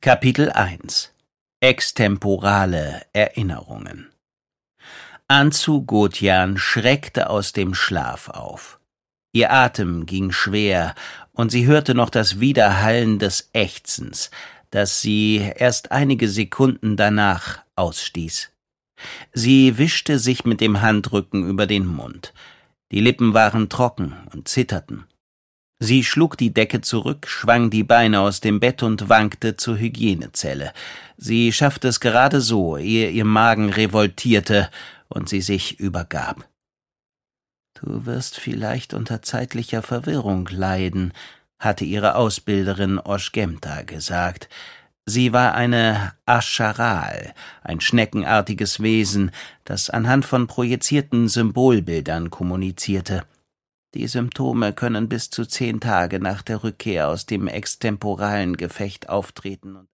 Kapitel 1 Extemporale Erinnerungen. Anzu Gotjan schreckte aus dem Schlaf auf. Ihr Atem ging schwer, und sie hörte noch das Widerhallen des Ächzens, das sie erst einige Sekunden danach ausstieß. Sie wischte sich mit dem Handrücken über den Mund. Die Lippen waren trocken und zitterten. Sie schlug die Decke zurück, schwang die Beine aus dem Bett und wankte zur Hygienezelle. Sie schaffte es gerade so, ehe ihr Magen revoltierte und sie sich übergab. »Du wirst vielleicht unter zeitlicher Verwirrung leiden«, hatte ihre Ausbilderin Oschgemta gesagt. Sie war eine Ascharal, ein schneckenartiges Wesen, das anhand von projizierten Symbolbildern kommunizierte. Die Symptome können bis zu 10 Tage nach der Rückkehr aus dem extemporalen Gefecht auftreten.